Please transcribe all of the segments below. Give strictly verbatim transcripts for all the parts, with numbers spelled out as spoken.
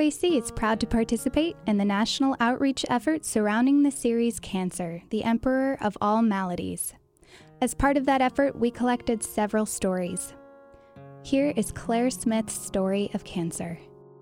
A C is proud to participate in the national outreach effort surrounding the series Cancer, the Emperor of All Maladies. As part of that effort, we collected several stories. Here is Claire Smith's story of cancer.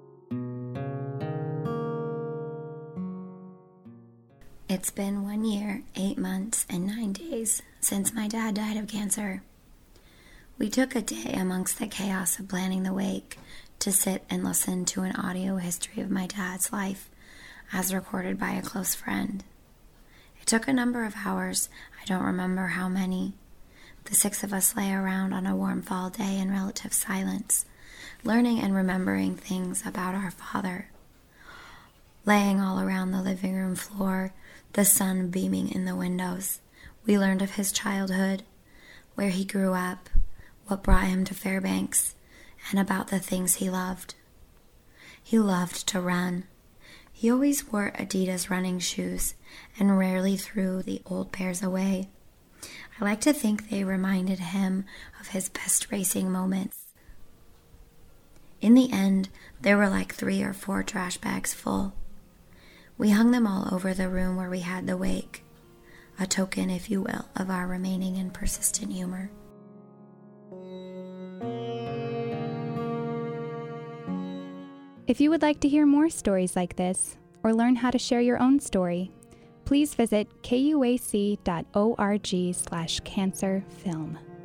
It's been one year, eight months, and nine days since my dad died of cancer. We took a day amongst the chaos of planning the wake to sit and listen to an audio history of my dad's life as recorded by a close friend. It took a number of hours, I don't remember how many. The six of us lay around on a warm fall day in relative silence, learning and remembering things about our father. Laying all around the living room floor, the sun beaming in the windows, we learned of his childhood, where he grew up, what brought him to Fairbanks, and about the things he loved. He loved to run. He always wore Adidas running shoes and rarely threw the old pairs away. I like to think they reminded him of his best racing moments. In the end, there were like three or four trash bags full. We hung them all over the room where we had the wake, a token, if you will, of our remaining and persistent humor. If you would like to hear more stories like this, or learn how to share your own story, please visit kuac dot org slash cancer film.